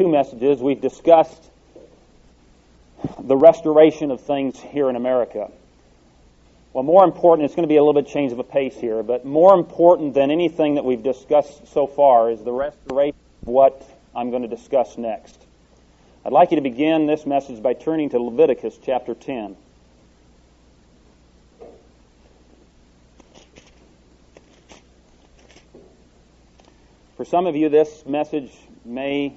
two messages, we've discussed the restoration of things here in America. Well, more important, it's going to be a little bit change of a pace here, but more important than anything that we've discussed so far is the restoration of what I'm going to discuss next. I'd like you to begin this message by turning to Leviticus chapter 10. For some of you, this message may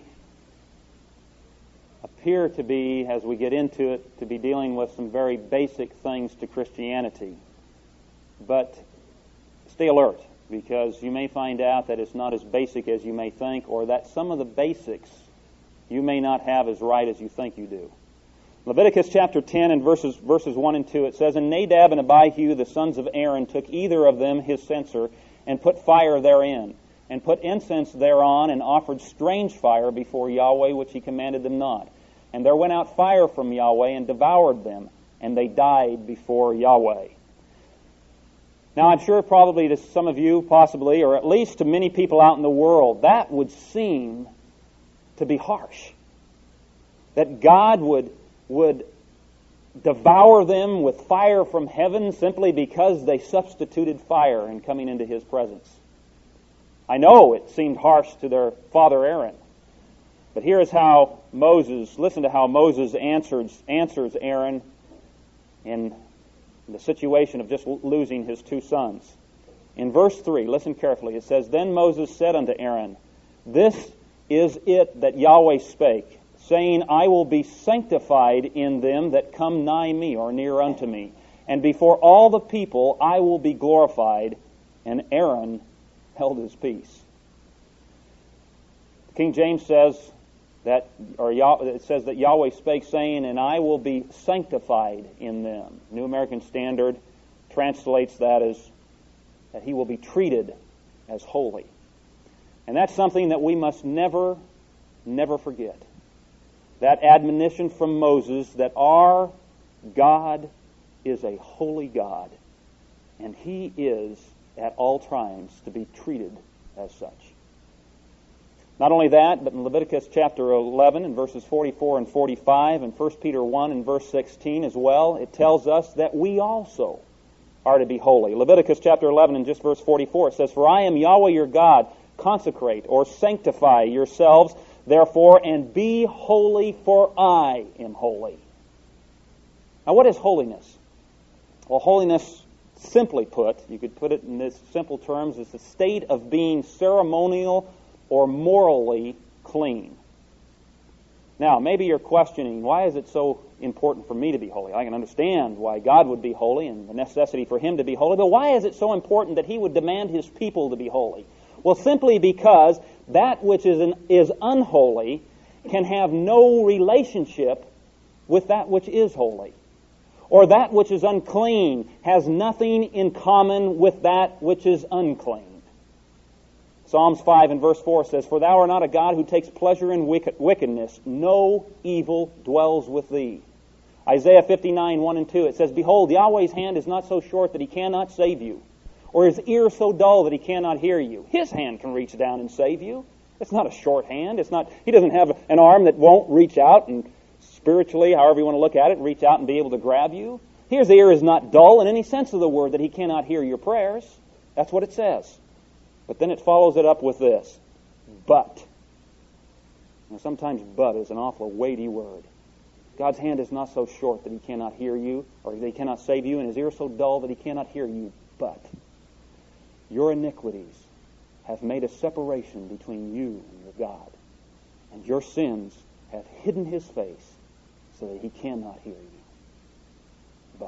appear to be, as we get into it, to be dealing with some very basic things to Christianity. But stay alert, because you may find out that it's not as basic as you may think, or that some of the basics you may not have as right as you think you do. Leviticus chapter 10 and verses 1 and 2, it says, "And Nadab and Abihu, the sons of Aaron, took either of them his censer, and put fire therein, and put incense thereon, and offered strange fire before Yahweh, which he commanded them not. And there went out fire from Yahweh, and devoured them, and they died before Yahweh." Now, I'm sure probably to some of you, possibly, or at least to many people out in the world, that would seem to be harsh. That God would devour them with fire from heaven simply because they substituted fire in coming into His presence. I know it seemed harsh to their father Aaron. But here is how listen to how Moses answers Aaron in the situation of just losing his two sons. In verse 3, listen carefully, it says, "Then Moses said unto Aaron, This is it that Yahweh spake, saying, I will be sanctified in them that come nigh me," or near unto me, "and before all the people I will be glorified." And Aaron held his peace. King James says that, it says that Yahweh spake, saying, "And I will be sanctified in them." New American Standard translates that as that he will be treated as holy. And that's something that we must never, never forget. That admonition from Moses that our God is a holy God, and He is at all times to be treated as such. Not only that, but in Leviticus chapter 11 and verses 44 and 45 and 1 Peter 1 and verse 16 as well, it tells us that we also are to be holy. Leviticus chapter 11 and just verse 44, it says, "For I am Yahweh your God, consecrate," or "sanctify yourselves, therefore, and be holy, for I am holy." Now, what is holiness? Well, holiness, simply put, you could put it in this simple terms, is the state of being ceremonial or morally clean. Now, maybe you're questioning, why is it so important for me to be holy? I can understand why God would be holy and the necessity for Him to be holy, but why is it so important that He would demand His people to be holy? Well, simply because that which is unholy can have no relationship with that which is holy. Or that which is unclean has nothing in common with that which is unclean. Psalms 5 and verse 4 says, "For thou art not a God who takes pleasure in wickedness. No evil dwells with thee." Isaiah 59, 1 and 2, it says, "Behold, Yahweh's hand is not so short that He cannot save you, or His ear so dull that He cannot hear you." His hand can reach down and save you. It's not a short hand. He doesn't have an arm that won't reach out and spiritually, however you want to look at it, reach out and be able to grab you. His ear is not dull in any sense of the word that He cannot hear your prayers. That's what it says. But then it follows it up with this, "But." Now, sometimes "but" is an awful weighty word. God's hand is not so short that He cannot hear you, or that He cannot save you, and His ear so dull that He cannot hear you. But your iniquities have made a separation between you and your God, and your sins have hidden His face so that He cannot hear you. But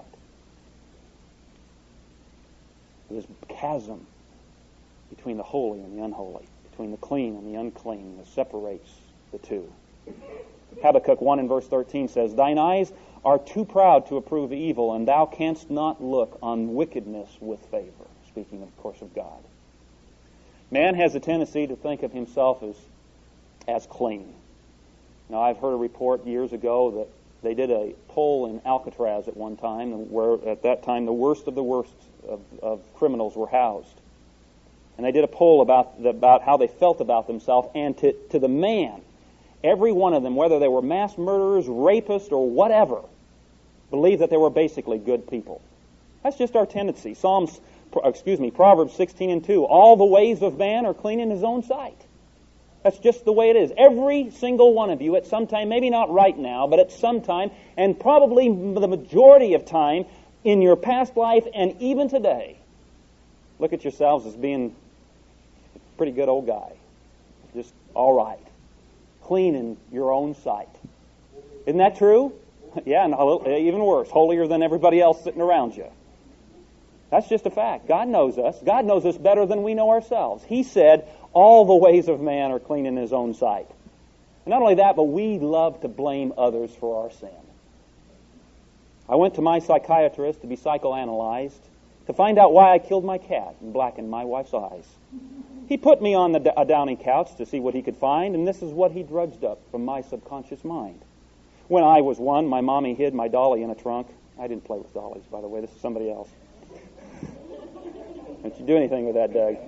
this chasm between the holy and the unholy, between the clean and the unclean, that separates the two. Habakkuk 1 and verse 13 says, "Thine eyes are too proud to approve evil, and thou canst not look on wickedness with favor." Speaking, of course, of God. Man has a tendency to think of himself as clean. Now, I've heard a report years ago that they did a poll in Alcatraz at one time, where at that time the worst of criminals were housed. And they did a poll about how they felt about themselves, and to the man, every one of them, whether they were mass murderers, rapists, or whatever, believed that they were basically good people. That's just our tendency. Proverbs 16:2. All the ways of man are clean in his own sight. That's just the way it is. Every single one of you at some time, maybe not right now, but at some time, and probably the majority of time in your past life and even today, look at yourselves as being a pretty good old guy. Just all right. Clean in your own sight. Isn't that true? Yeah, and even worse, holier than everybody else sitting around you. That's just a fact. God knows us. God knows us better than we know ourselves. He said, all the ways of man are clean in his own sight. And not only that, but we love to blame others for our sin. I went to my psychiatrist to be psychoanalyzed to find out why I killed my cat and blackened my wife's eyes. He put me on a downy couch to see what he could find, and this is what he drudged up from my subconscious mind. When I was one, my mommy hid my dolly in a trunk. I didn't play with dollies, by the way. This is somebody else. Don't you do anything with that, Doug.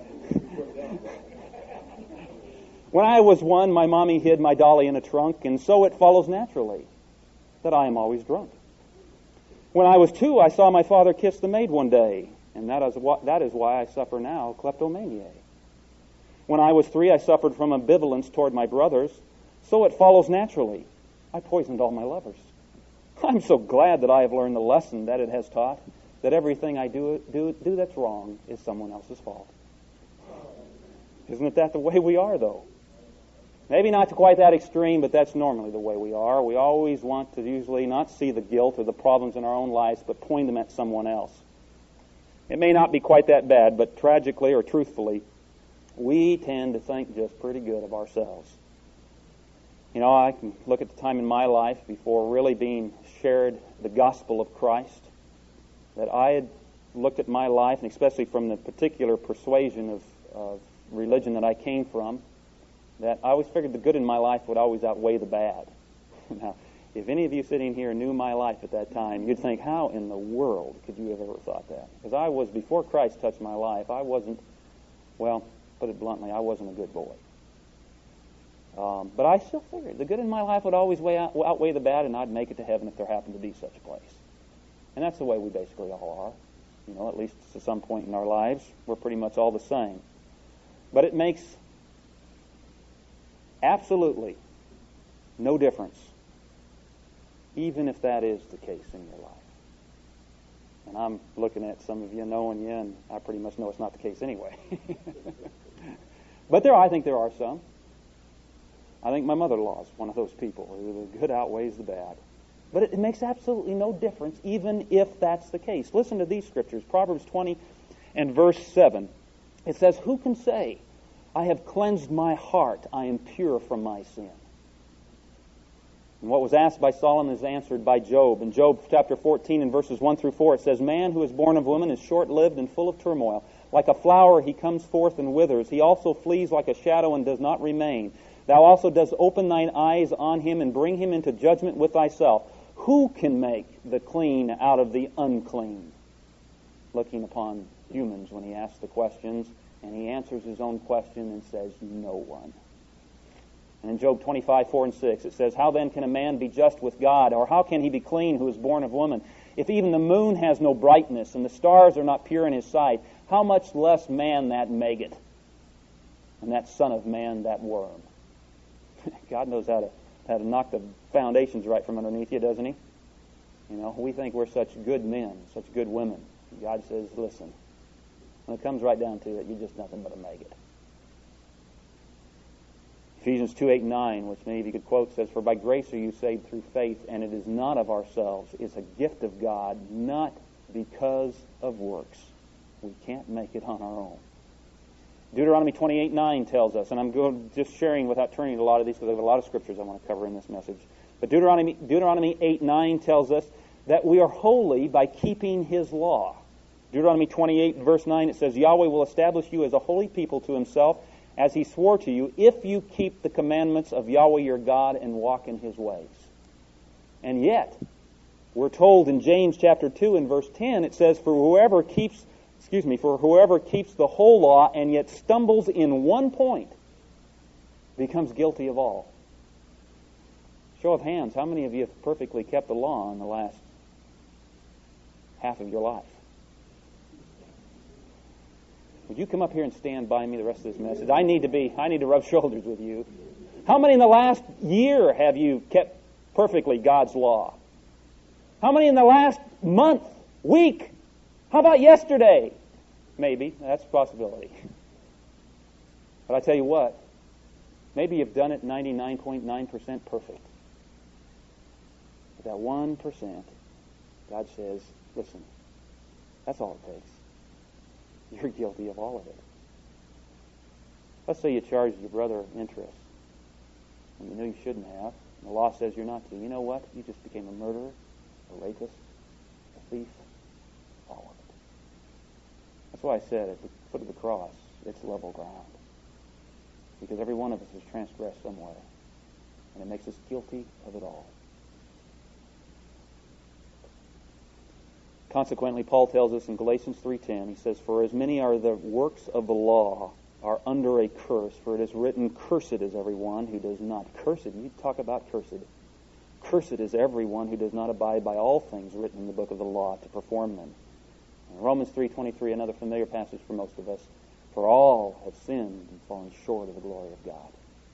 When I was one, my mommy hid my dolly in a trunk, and so it follows naturally that I am always drunk. When I was 2, I saw my father kiss the maid one day, and that is why I suffer now kleptomania. When I was 3, I suffered from ambivalence toward my brothers, so it follows naturally. I poisoned all my lovers. I'm so glad that I have learned the lesson that it has taught, that everything I do that's wrong is someone else's fault. Isn't that the way we are, though? Maybe not to quite that extreme, but that's normally the way we are. We always want to usually not see the guilt or the problems in our own lives, but point them at someone else. It may not be quite that bad, but tragically or truthfully, we tend to think just pretty good of ourselves. You know, I can look at the time in my life before really being shared the gospel of Christ, that I had looked at my life, and especially from the particular persuasion of religion that I came from, that I always figured the good in my life would always outweigh the bad. Now, if any of you sitting here knew my life at that time, you'd think, how in the world could you have ever thought that? Because I was, before Christ touched my life, I wasn't, well, put it bluntly, I wasn't a good boy. But I still figured the good in my life would always outweigh the bad, and I'd make it to heaven if there happened to be such a place. And that's the way we basically all are. You know, at least to some point in our lives, we're pretty much all the same. But it makes absolutely no difference, even if that is the case in your life. And I'm looking at some of you, knowing you, and I pretty much know it's not the case anyway. But I think there are some. I think my mother-in-law is one of those people who the good outweighs the bad. But it makes absolutely no difference, even if that's the case. Listen to these scriptures. Proverbs 20 and verse 7. It says, "Who can say, I have cleansed my heart, I am pure from my sin?" And what was asked by Solomon is answered by Job. In Job chapter 14 and verses 1 through 4, it says, "Man who is born of woman is short-lived and full of turmoil. Like a flower he comes forth and withers. He also flees like a shadow and does not remain. Thou also dost open thine eyes on him and bring him into judgment with thyself. Who can make the clean out of the unclean?" Looking upon humans when he asks the questions, and he answers his own question and says, "No one." And in Job 25, 4 and 6, it says, "How then can a man be just with God? Or how can he be clean who is born of woman? If even the moon has no brightness, and the stars are not pure in his sight, how much less man that maggot, and that son of man, that worm?" God knows how to knock the foundations right from underneath you, doesn't he? You know, we think we're such good men, such good women. God says, listen, when it comes right down to it, you're just nothing but a maggot. Ephesians 2, 8 and 9, which many of you could quote, says, "For by grace are you saved through faith, and it is not of ourselves. It's a gift of God, not because of works." We can't make it on our own. Deuteronomy 28:9 tells us, and I'm going just sharing without turning to a lot of these because I have a lot of scriptures I want to cover in this message. But Deuteronomy 8:9 tells us that we are holy by keeping His law. Deuteronomy 28 verse 9, it says, "Yahweh will establish you as a holy people to Himself, as He swore to you, if you keep the commandments of Yahweh your God and walk in His ways." And yet, we're told in James chapter 2 and verse 10, it says, For whoever keeps the whole law and yet stumbles in one point becomes guilty of all. Show of hands, how many of you have perfectly kept the law in the last half of your life? Would you come up here and stand by me the rest of this message? I need to rub shoulders with you. How many in the last year have you kept perfectly God's law? How many in the last month, week? How about yesterday? Maybe. That's a possibility. But I tell you what, maybe you've done it 99.9% perfect. But that 1%, God says, listen, that's all it takes. You're guilty of all of it. Let's say you charged your brother interest, and you knew you shouldn't have. And the law says you're not to. You know what? You just became a murderer, a rapist, a thief, all of it. That's why I said at the foot of the cross, it's level ground. Because every one of us has transgressed somewhere, and it makes us guilty of it all. Consequently, Paul tells us in Galatians 3:10, he says, "For as many are the works of the law are under a curse, for it is written, cursed is everyone who does not." Cursed, you talk about cursed. Cursed is everyone who does not abide by all things written in the book of the law to perform them. In Romans 3:23, another familiar passage for most of us, "For all have sinned and fallen short of the glory of God."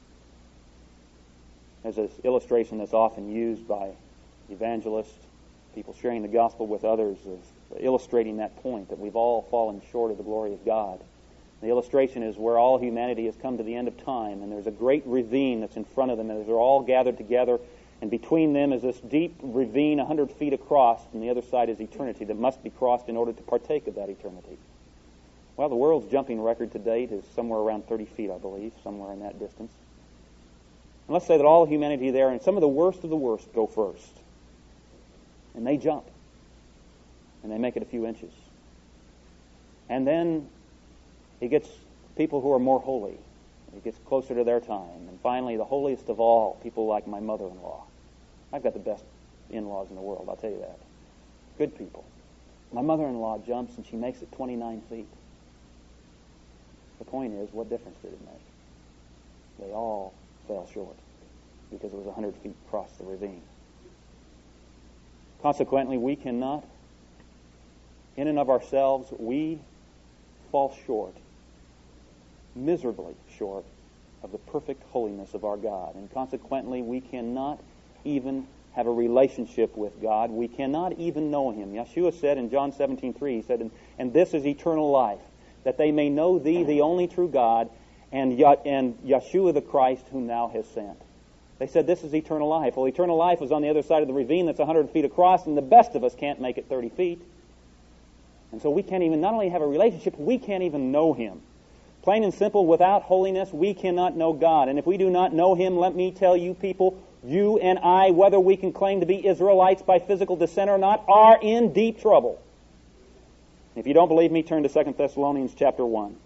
There's this illustration that's often used by evangelists, people sharing the gospel with others, of illustrating that point, that we've all fallen short of the glory of God. The illustration is where all humanity has come to the end of time, and there's a great ravine that's in front of them, and they're all gathered together, and between them is this deep ravine 100 feet across, and the other side is eternity that must be crossed in order to partake of that eternity. Well, the world's jumping record to date is somewhere around 30 feet, I believe, somewhere in that distance. And let's say that all humanity there, and some of the worst go first. And they jump. And they make it a few inches. And then he gets people who are more holy. He gets closer to their time. And finally, the holiest of all, people like my mother-in-law. I've got the best in-laws in the world, I'll tell you that. Good people. My mother-in-law jumps and she makes it 29 feet. The point is, what difference did it make? They all fell short because it was 100 feet across the ravine. Consequently, we cannot, in and of ourselves, we fall short, miserably short, of the perfect holiness of our God. And consequently, we cannot even have a relationship with God. We cannot even know Him. Yeshua said in John 17:3, He said, "And this is eternal life, that they may know Thee, the only true God, and Yeshua the Christ, whom Thou hast sent." They said this is eternal life. Well, eternal life is on the other side of the ravine that's 100 feet across, and the best of us can't make it 30 feet. And so we can't even not only have a relationship, we can't even know Him. Plain and simple, without holiness, we cannot know God. And if we do not know Him, let me tell you people, you and I, whether we can claim to be Israelites by physical descent or not, are in deep trouble. If you don't believe me, turn to 2 Thessalonians chapter 1.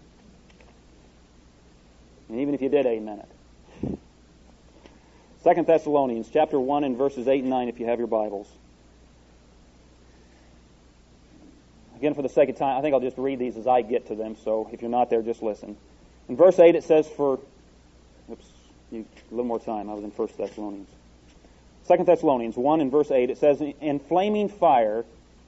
And even if you did, amen it. 2 Thessalonians chapter 1 and verses 8 and 9 if you have your Bibles. Again, for the sake of time, I think I'll just read these as I get to them, so if you're not there, just listen. In verse 8 it says a little more time, I was in 1 Thessalonians. 2 Thessalonians 1 and verse 8, it says, In flaming fire,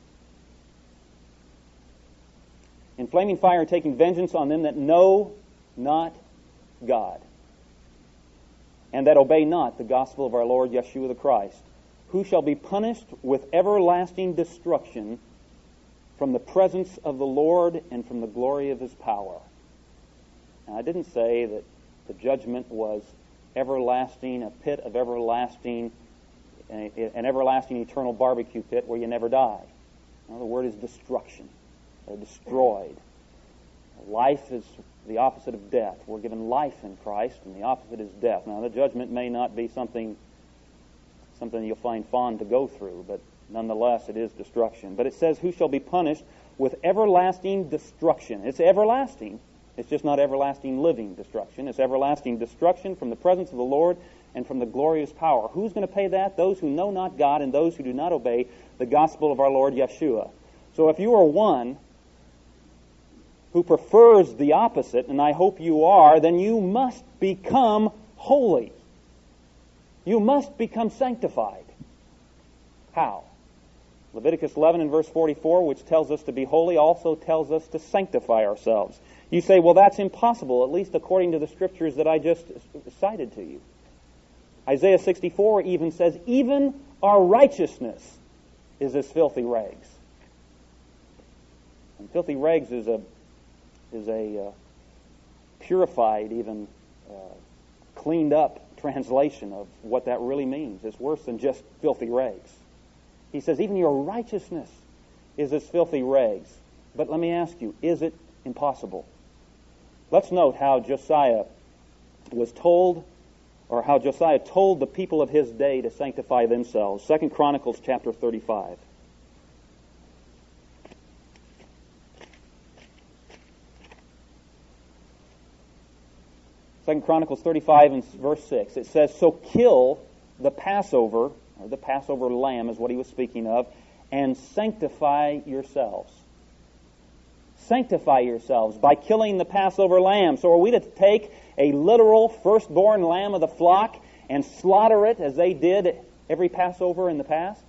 taking vengeance on them that know not God, and that obey not the gospel of our Lord Yeshua the Christ, who shall be punished with everlasting destruction from the presence of the Lord and from the glory of His power. Now, I didn't say that the judgment was everlasting, a pit of everlasting, an everlasting eternal barbecue pit where you never die. No, the word is destruction. They're destroyed. Life is the opposite of death. We're given life in Christ, and the opposite is death. Now, the judgment may not be something you'll find fun to go through, but nonetheless, it is destruction. But it says, who shall be punished with everlasting destruction. It's everlasting. It's just not everlasting living destruction. It's everlasting destruction from the presence of the Lord and from the glorious power. Who's going to pay that? Those who know not God and those who do not obey the gospel of our Lord Yeshua. So if you are one who prefers the opposite, and I hope you are, then you must become holy. You must become sanctified. How? Leviticus 11 and verse 44, which tells us to be holy, also tells us to sanctify ourselves. You say, well, that's impossible, at least according to the scriptures that I just cited to you. Isaiah 64 even says, even our righteousness is as filthy rags. And filthy rags is a purified, even cleaned up translation of what that really means. It's worse than just filthy rags. He says, even your righteousness is as filthy rags. But let me ask you, is it impossible? Let's note how Josiah was told, or how Josiah told the people of his day to sanctify themselves. 2 Chronicles chapter 35. 2 Chronicles 35 and verse 6. It says, so kill the Passover, or the Passover lamb is what he was speaking of, and sanctify yourselves. Sanctify yourselves by killing the Passover lamb. So are we to take a literal firstborn lamb of the flock and slaughter it as they did every Passover in the past?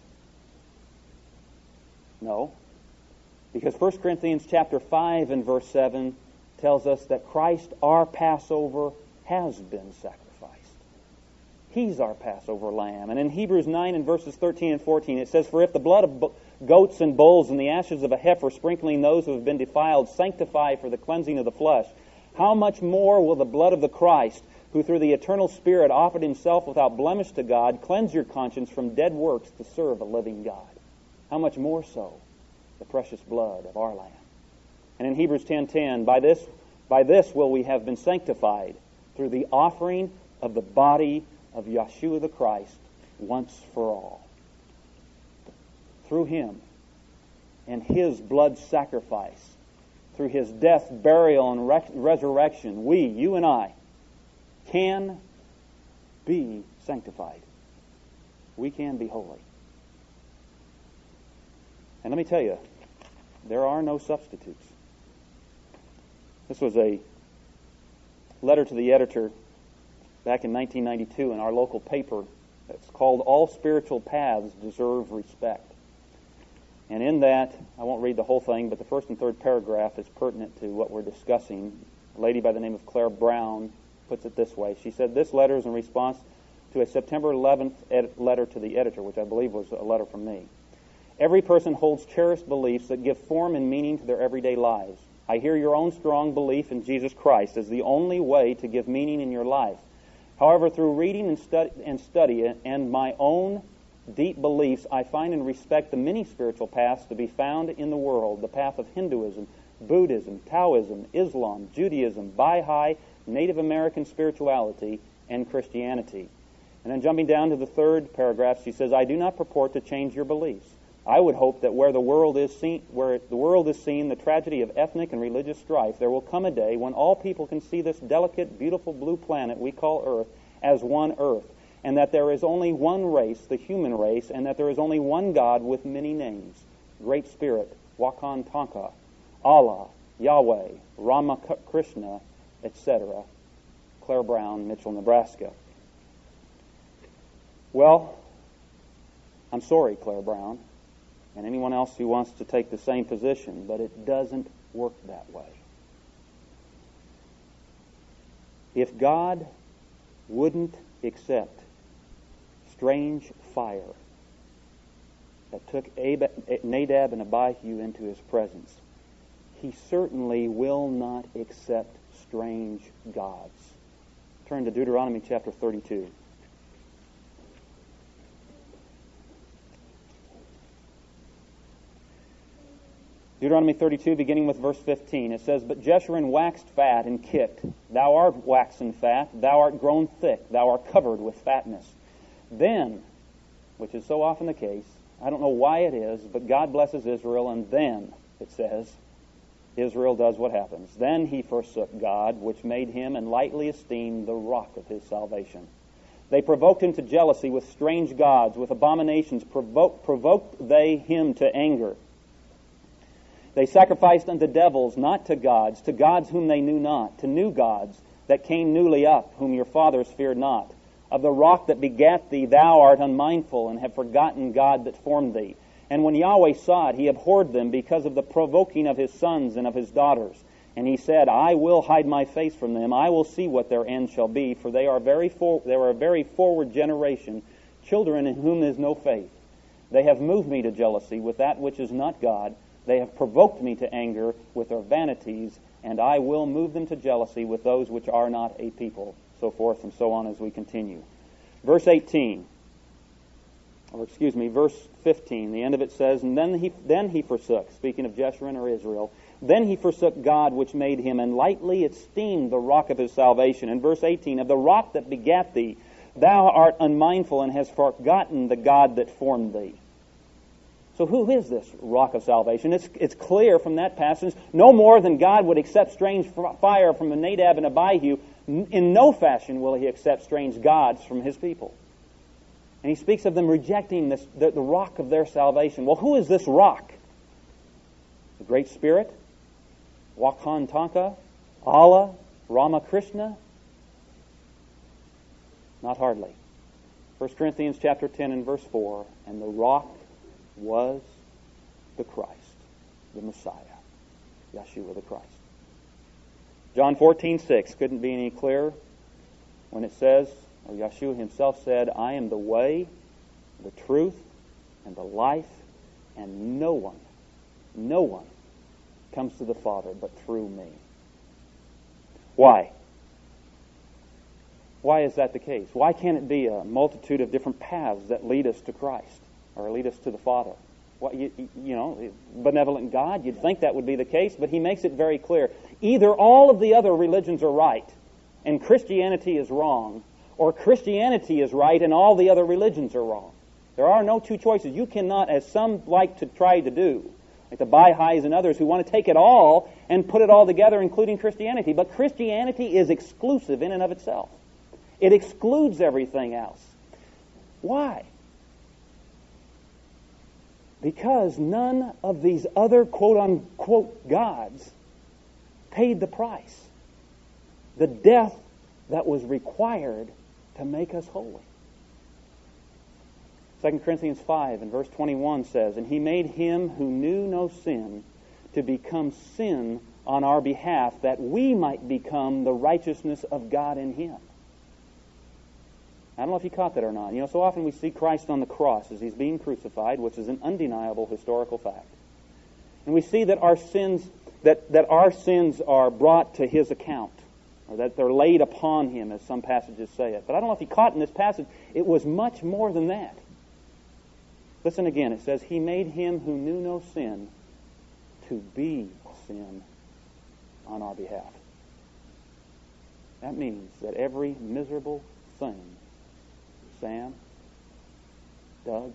No. Because 1 Corinthians chapter 5 and verse 7 tells us that Christ, our Passover, has been sacrificed. He's our Passover lamb. And in Hebrews 9 and verses 13 and 14 it says, for if the blood of goats and bulls and the ashes of a heifer sprinkling those who have been defiled sanctify for the cleansing of the flesh, how much more will the blood of the Christ, who through the eternal Spirit offered himself without blemish to God, cleanse your conscience from dead works to serve a living God? How much more so the precious blood of our Lamb? And in Hebrews 10:10, by this will we have been sanctified through the offering of the body of Yeshua the Christ once for all. Through him and his blood sacrifice, through his death, burial, and resurrection, we, you and I, can be sanctified. We can be holy. And let me tell you, there are no substitutes. This was a letter to the editor back in 1992 in our local paper. It's called All Spiritual Paths Deserve Respect. And in that, I won't read the whole thing, but the first and third paragraph is pertinent to what we're discussing. A lady by the name of Claire Brown puts it this way. She said, this letter is in response to a September 11th letter to the editor, which I believe was a letter from me. Every person holds cherished beliefs that give form and meaning to their everyday lives. I hear your own strong belief in Jesus Christ as the only way to give meaning in your life. However, through reading and study and my own deep beliefs, I find and respect the many spiritual paths to be found in the world, the path of Hinduism, Buddhism, Taoism, Islam, Judaism, Baha'i, Native American spirituality, and Christianity. And then jumping down to the third paragraph, she says, I do not purport to change your beliefs. I would hope that where the world is seeing the tragedy of ethnic and religious strife, there will come a day when all people can see this delicate, beautiful blue planet we call Earth as one Earth, and that there is only one race, the human race, and that there is only one God with many names, Great Spirit, Wakan Tanka, Allah, Yahweh, Rama Krishna, etc. Claire Brown, Mitchell, Nebraska. Well, I'm sorry, Claire Brown, and anyone else who wants to take the same position, but it doesn't work that way. If God wouldn't accept strange fire that took Nadab and Abihu into his presence, he certainly will not accept strange gods. Turn to Deuteronomy chapter 32. Deuteronomy 32, beginning with verse 15, it says, But Jeshurun waxed fat and kicked. Thou art waxen fat, thou art grown thick, thou art covered with fatness. Then, which is so often the case, I don't know why it is, but God blesses Israel, and then, it says, Israel does what happens. Then he forsook God, which made him, and lightly esteemed the rock of his salvation. They provoked him to jealousy with strange gods, with abominations provoked they him to anger. They sacrificed unto devils, not to gods whom they knew not, to new gods that came newly up, whom your fathers feared not. Of the rock that begat thee, thou art unmindful, and have forgotten God that formed thee. And when Yahweh saw it, he abhorred them because of the provoking of his sons and of his daughters. And he said, I will hide my face from them. I will see what their end shall be, for they are a very forward generation, children in whom is no faith. They have moved me to jealousy with that which is not God. They have provoked me to anger with their vanities, and I will move them to jealousy with those which are not a people. So forth and so on as we continue. Verse 15, the end of it says, and then he forsook, speaking of Jeshurun or Israel, then he forsook God which made him, and lightly esteemed the rock of his salvation. In verse 18, of the rock that begat thee, thou art unmindful, and hast forgotten the God that formed thee. So who is this rock of salvation? It's clear from that passage, no more than God would accept strange fire from a Nadab and Abihu, in no fashion will he accept strange gods from his people. And he speaks of them rejecting the rock of their salvation. Well, who is this rock? The Great Spirit? Wakhan Allah? Ramakrishna? Not hardly. 1 Corinthians chapter 10 and verse 4, and the rock was the Christ, the Messiah, Yeshua the Christ. John 14:6 couldn't be any clearer when it says, or Yeshua himself said, I am the way, the truth, and the life, and no one comes to the Father but through me. Why? Why is that the case? Why can't it be a multitude of different paths that lead us to Christ or lead us to the Father? Well, benevolent God, you'd think that would be the case, but he makes it very clear. Either all of the other religions are right and Christianity is wrong, or Christianity is right and all the other religions are wrong. There are no two choices. You cannot, as some like to try to do, like the Baha'is and others who want to take it all and put it all together, including Christianity. But Christianity is exclusive in and of itself. It excludes everything else. Why? Because none of these other quote-unquote gods paid the price, the death that was required to make us holy. 2 Corinthians 5 and verse 21 says, and he made him who knew no sin to become sin on our behalf, that we might become the righteousness of God in him. I don't know if you caught that or not. So often we see Christ on the cross as he's being crucified, which is an undeniable historical fact. And we see that our sins are brought to his account, or that they're laid upon him, as some passages say it. But I don't know if you caught in this passage, it was much more than that. Listen again, it says, he made him who knew no sin to be sin on our behalf. That means that every miserable thing Sam, Doug,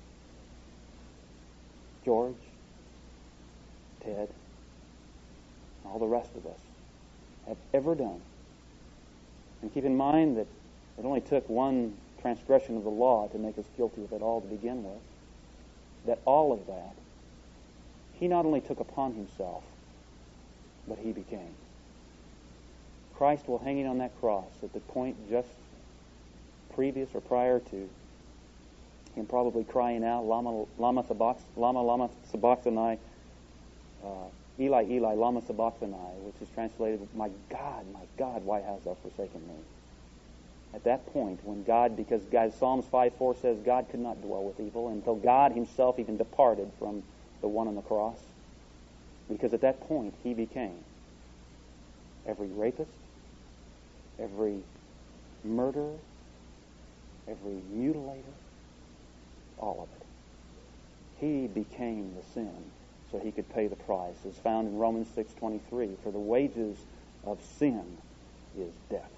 George, Ted, all the rest of us have ever done. And keep in mind that it only took one transgression of the law to make us guilty of it all to begin with. That all of that, he not only took upon himself, but he became. Christ, while hanging on that cross at the point just previous or prior to him probably crying out, Lama sabachthani, Eli, Eli, lama sabachthani, which is translated, my God, why hast thou forsaken me? At that point, when God, because Psalms 5:4 says God could not dwell with evil until God himself even departed from the one on the cross. Because at that point, he became every rapist, every murderer, every mutilator, all of it. He became the sin so he could pay the price, as found in Romans 6:23. For the wages of sin is death.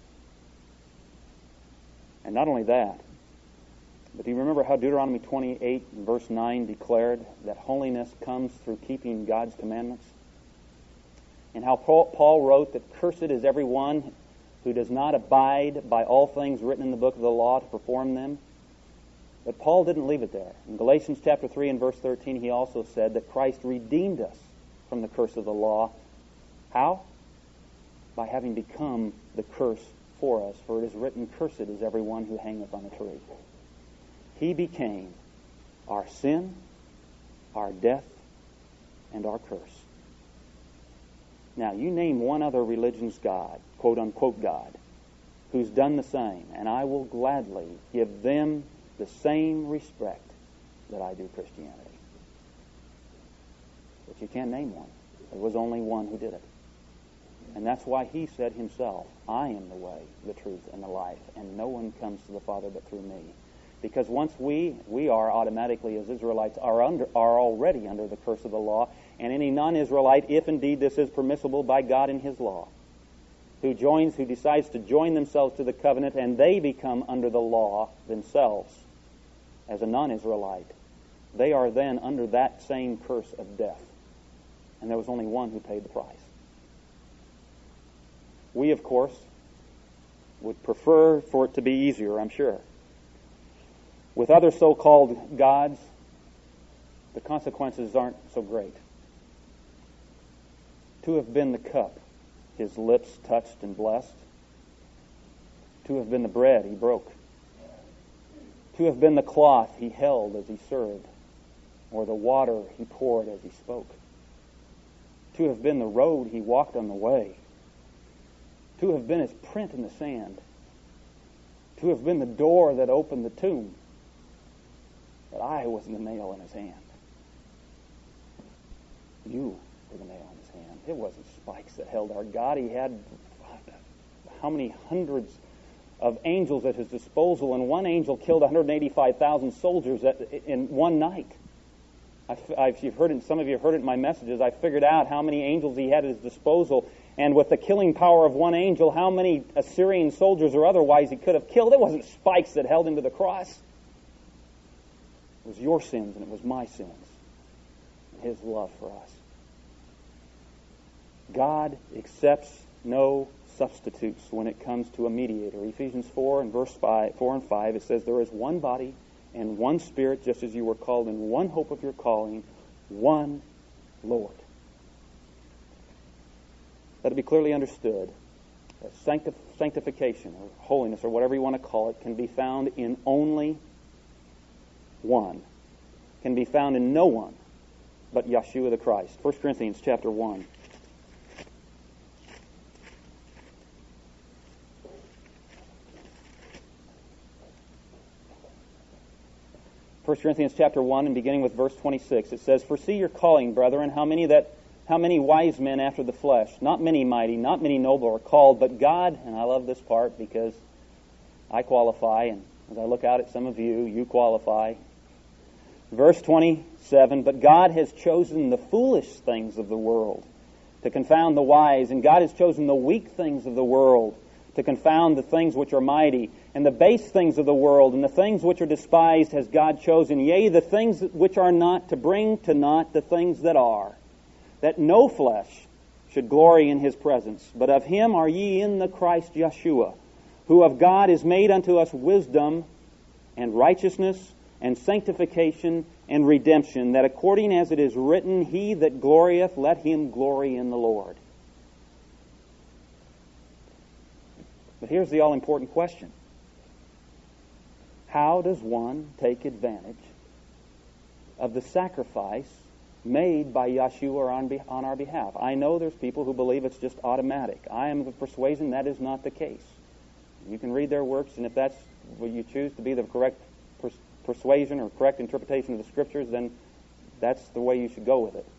And not only that, but do you remember how Deuteronomy 28 and verse 9 declared that holiness comes through keeping God's commandments? And how Paul wrote that cursed is everyone who does not abide by all things written in the book of the law to perform them. But Paul didn't leave it there. In Galatians chapter 3 and verse 13, he also said that Christ redeemed us from the curse of the law. How? By having become the curse for us, for it is written, Cursed is everyone who hangeth on a tree. He became our sin, our death, and our curse. Now, you name one other religion's God, quote-unquote God, who's done the same, and I will gladly give them the same respect that I do Christianity. But you can't name one. There was only one who did it. And that's why he said himself, I am the way, the truth, and the life, and no one comes to the Father but through me. Because once we are automatically, as Israelites, are already under the curse of the law, and any non-Israelite, if indeed this is permissible by God in His law, who decides to join themselves to the covenant, and they become under the law themselves as a non-Israelite, they are then under that same curse of death. And there was only one who paid the price. We, of course, would prefer for it to be easier, I'm sure. With other so-called gods, the consequences aren't so great. To have been the cup his lips touched and blessed. To have been the bread he broke. To have been the cloth he held as he served, or the water he poured as he spoke. To have been the road he walked on the way. To have been his print in the sand. To have been the door that opened the tomb. But I was the nail in his hand. You were the nail in his hand. It wasn't spikes that held our God. He had how many hundreds of angels at his disposal, and one angel killed 185,000 soldiers in one night. Some of you have heard it in my messages. I figured out how many angels he had at his disposal, and with the killing power of one angel, how many Assyrian soldiers or otherwise he could have killed. It wasn't spikes that held him to the cross. It was your sins and it was my sins. And his love for us. God accepts no substitutes when it comes to a mediator. Ephesians 4 and verse 4 and 5, it says, There is one body and one Spirit, just as you were called in one hope of your calling, one Lord. Let it be clearly understood that sanctification or holiness or whatever you want to call it can be found in only one. Can be found in no one but Yeshua the Christ. 1 Corinthians chapter 1. 1 Corinthians chapter 1 and beginning with verse 26, it says, For see your calling, brethren, how many wise men after the flesh, not many mighty, not many noble are called, but God, and I love this part because I qualify, and as I look out at some of you, you qualify. Verse 27, But God has chosen the foolish things of the world to confound the wise, and God has chosen the weak things of the world to confound the things which are mighty, and the base things of the world, and the things which are despised has God chosen, yea, the things which are not, to bring to naught the things that are, that no flesh should glory in his presence. But of him are ye in the Christ Yeshua, who of God is made unto us wisdom and righteousness and sanctification and redemption, that according as it is written, He that glorieth, let him glory in the Lord. But here's the all-important question. How does one take advantage of the sacrifice made by Yeshua on our behalf? I know there's people who believe it's just automatic. I am of the persuasion that is not the case. You can read their works, and if that's what you choose to be the correct persuasion or correct interpretation of the Scriptures, then that's the way you should go with it.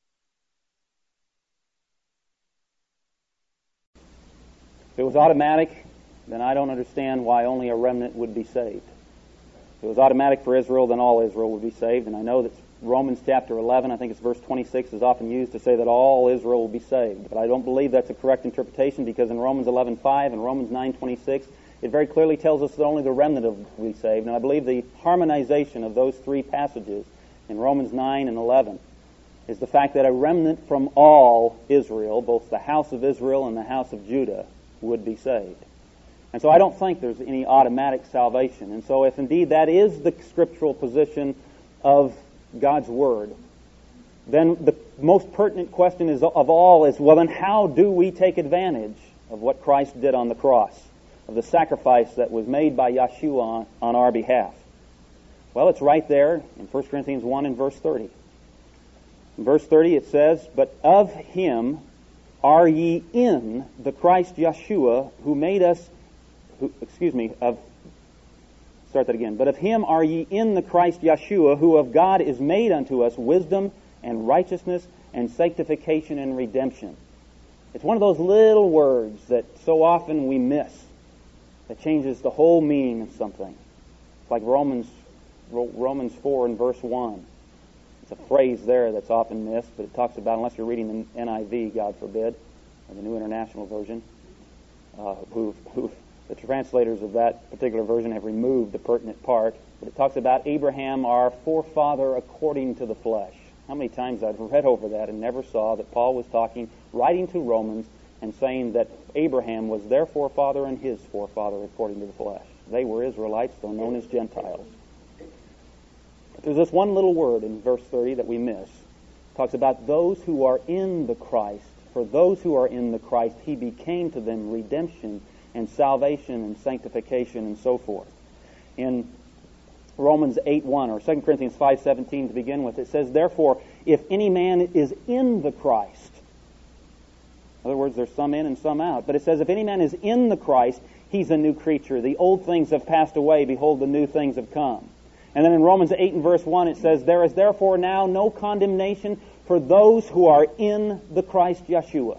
If it was automatic, then I don't understand why only a remnant would be saved. If it was automatic for Israel, then all Israel would be saved. And I know that Romans chapter 11, I think it's verse 26, is often used to say that all Israel will be saved. But I don't believe that's a correct interpretation, because in Romans 11:5 and Romans 9:26, it very clearly tells us that only the remnant will be saved. And I believe the harmonization of those three passages in Romans 9 and 11 is the fact that a remnant from all Israel, both the house of Israel and the house of Judah, would be saved. And so I don't think there's any automatic salvation. And so if indeed that is the scriptural position of God's Word, then the most pertinent question of all is, well, then how do we take advantage of what Christ did on the cross? of the sacrifice that was made by Yeshua on our behalf? Well, it's right there in 1 Corinthians 1 and verse 30. In verse 30 it says, "But of him are ye in the Christ Yeshua, who made us," start that again. "But of him are ye in the Christ Yeshua, who of God is made unto us wisdom and righteousness and sanctification and redemption." It's one of those little words that so often we miss that changes the whole meaning of something. It's like Romans 4 and verse 1. It's a phrase there that's often missed, but it talks about, unless you're reading the NIV, God forbid, or the New International Version, who the translators of that particular version have removed the pertinent part, but it talks about Abraham, our forefather according to the flesh. How many times I've read over that and never saw that Paul was writing to Romans and saying that Abraham was their forefather and his forefather according to the flesh. They were Israelites, though known as Gentiles. But there's this one little word in verse 30 that we miss. It talks about those who are in the Christ. For those who are in the Christ, he became to them redemption and salvation and sanctification and so forth. In Romans 8:1 or 2 Corinthians 5:17 to begin with, it says, "Therefore, if any man is in the Christ," in other words, there's some in and some out, but it says, "If any man is in the Christ, he's a new creature. The old things have passed away. Behold, the new things have come." And then in Romans 8 and verse 1, it says, "There is therefore now no condemnation for those who are in the Christ Yeshua."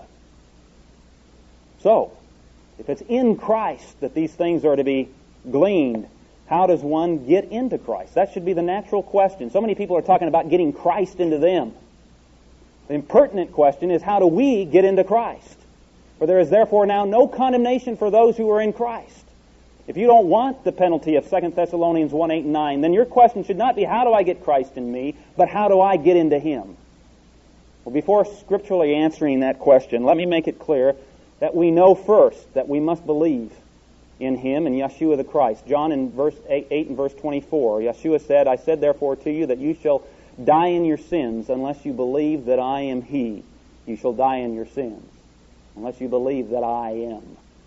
So, if it's in Christ that these things are to be gleaned, how does one get into Christ? That should be the natural question. So many people are talking about getting Christ into them. The impertinent question is, how do we get into Christ? For there is therefore now no condemnation for those who are in Christ. If you don't want the penalty of 2 Thessalonians 1, 8, and 9, then your question should not be, how do I get Christ in me, but how do I get into Him? Well, before scripturally answering that question, let me make it clear that we know first that we must believe in Him, in Yeshua the Christ. John in verse 8 and verse 24, Yeshua said, "I said therefore to you that you shall die in your sins unless you believe that I am He. You shall die in your sins unless you believe that I am."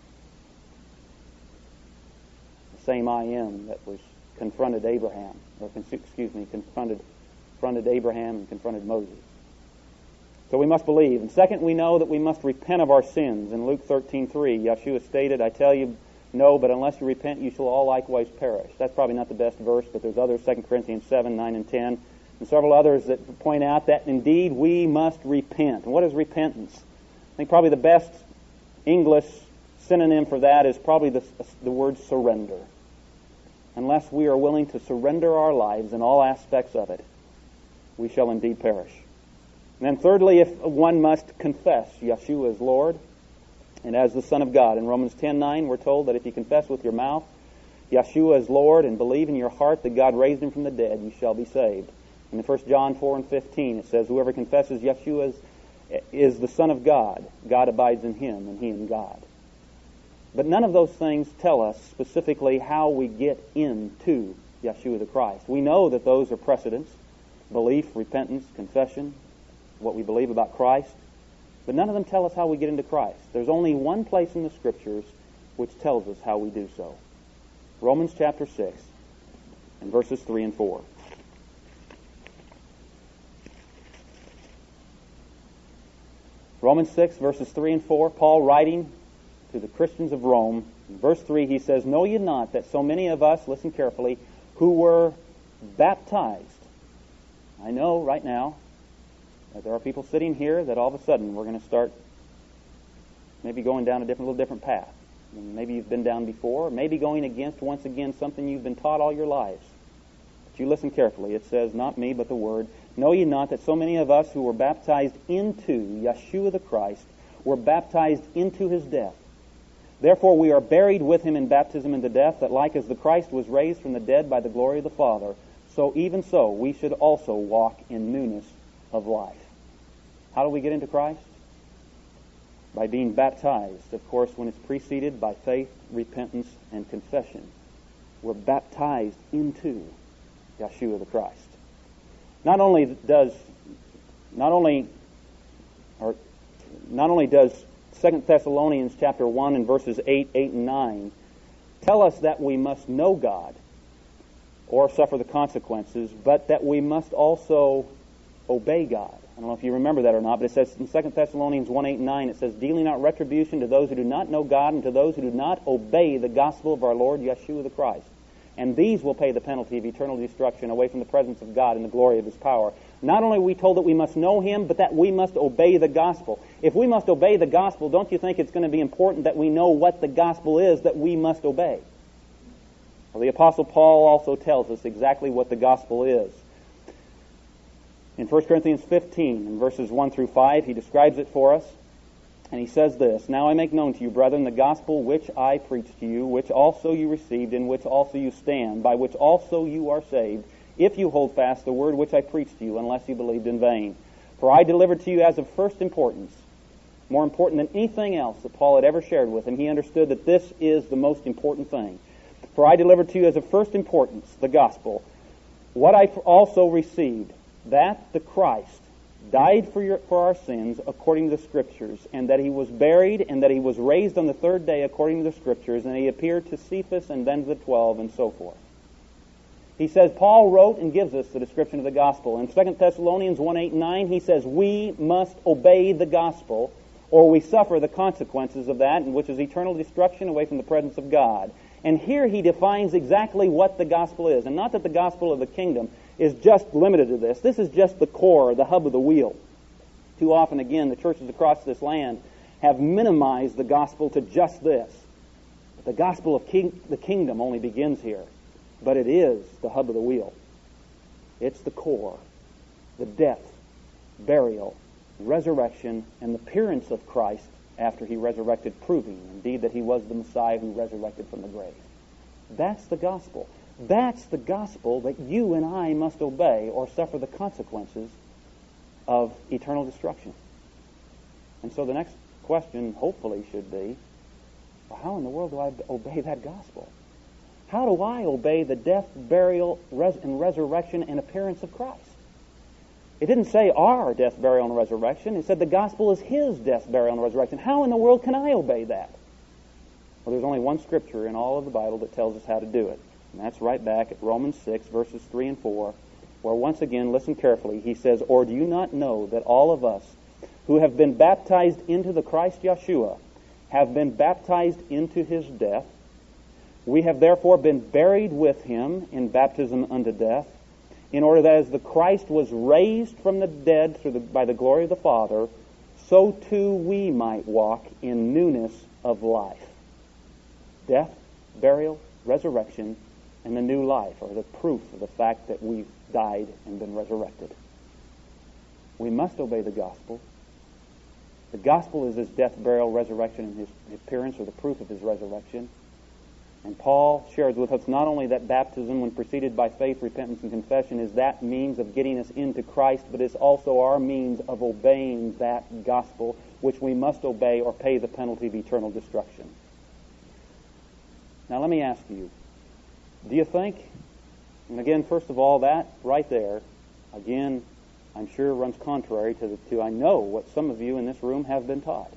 The same I am that was confronted Abraham, confronted Abraham and confronted Moses. So we must believe. And second, we know that we must repent of our sins. In Luke 13:3, Yeshua stated, "I tell you, no, but unless you repent, you shall all likewise perish." That's probably not the best verse, but there's others, 2 Corinthians 7, 9, and 10, and several others that point out that indeed we must repent. And what is repentance? I think probably the best English synonym for that is probably the word surrender. Unless we are willing to surrender our lives in all aspects of it, we shall indeed perish. And then thirdly, if one must confess Yeshua as Lord and as the Son of God. In Romans 10:9, we're told that if you confess with your mouth Yeshua as Lord and believe in your heart that God raised Him from the dead, you shall be saved. And in 1 John 4 and 15, it says, "Whoever confesses Yeshua is the Son of God, God abides in him and he in God." But none of those things tell us specifically how we get into Yeshua the Christ. We know that those are precedents: belief, repentance, confession, what we believe about Christ. But none of them tell us how we get into Christ. There's only one place in the Scriptures which tells us how we do so. Romans chapter 6 and verses 3 and 4. Romans 6 verses 3 and 4, Paul writing to the Christians of Rome. In verse 3 he says, "Know ye not that so many of us," listen carefully, "who were baptized." I know right now that there are people sitting here that all of a sudden we're going to start maybe going down a little different path. And maybe you've been down before, or maybe going against, once again, something you've been taught all your lives. But you listen carefully. It says, not me, but the Word, "Know ye not that so many of us who were baptized into Yeshua the Christ were baptized into His death? Therefore we are buried with Him in baptism into death, that like as the Christ was raised from the dead by the glory of the Father, so even so we should also walk in newness of life." How do we get into Christ? By being baptized, of course, when it's preceded by faith, repentance, and confession. We're baptized into Yeshua the Christ. Not only does 2 Thessalonians chapter 1 and verses 8 and 9 tell us that we must know God or suffer the consequences, but that we must also obey God. I don't know if you remember that or not, but it says in 2 Thessalonians 1:8-9, it says, dealing out retribution to those who do not know God and to those who do not obey the gospel of our Lord Yeshua the Christ. And these will pay the penalty of eternal destruction away from the presence of God and the glory of His power. Not only are we told that we must know Him, but that we must obey the gospel. If we must obey the gospel, don't you think it's going to be important that we know what the gospel is that we must obey? Well, the Apostle Paul also tells us exactly what the gospel is. In 1 Corinthians 15, in verses 1 through 5, he describes it for us. And he says this, now I make known to you, brethren, the gospel which I preached to you, which also you received, in which also you stand, by which also you are saved, if you hold fast the word which I preached to you, unless you believed in vain. For I delivered to you as of first importance, more important than anything else that Paul had ever shared with him. He understood that this is the most important thing. For I delivered to you as of first importance the gospel, what I also received, that the Christ died for our sins according to the Scriptures, and that He was buried, and that He was raised on the third day according to the Scriptures, and He appeared to Cephas and then to the 12, and so forth. He says, Paul wrote and gives us the description of the gospel. In 2 Thessalonians 1:8-9, he says, we must obey the gospel, or we suffer the consequences of that, which is eternal destruction away from the presence of God. And here he defines exactly what the gospel is. And not that the gospel of the kingdom is just limited to this. This is just the core, the hub of the wheel. Too often, again, the churches across this land have minimized the gospel to just this. But the gospel of the kingdom only begins here. But it is the hub of the wheel. It's the core, the death, burial, resurrection, and the appearance of Christ after He resurrected, proving indeed that He was the Messiah who resurrected from the grave. That's the gospel. That's the gospel that you and I must obey or suffer the consequences of eternal destruction. And so the next question hopefully should be, well, how in the world do I obey that gospel? How do I obey the death, burial, and resurrection and appearance of Christ? It didn't say our death, burial, and resurrection. It said the gospel is His death, burial, and resurrection. How in the world can I obey that? Well, there's only one scripture in all of the Bible that tells us how to do it. And that's right back at Romans 6, verses 3 and 4, where once again, listen carefully, he says, or do you not know that all of us who have been baptized into the Christ Yeshua have been baptized into His death? We have therefore been buried with Him in baptism unto death, in order that as the Christ was raised from the dead by the glory of the Father, so too we might walk in newness of life. Death, burial, resurrection, and the new life are the proof of the fact that we've died and been resurrected. We must obey the gospel. The gospel is His death, burial, resurrection, and His appearance, or the proof of His resurrection. And Paul shares with us not only that baptism, when preceded by faith, repentance, and confession, is that means of getting us into Christ, but it's also our means of obeying that gospel, which we must obey or pay the penalty of eternal destruction. Now let me ask you, do you think, and again, first of all, that right there, again, I'm sure runs contrary to I know what some of you in this room have been taught.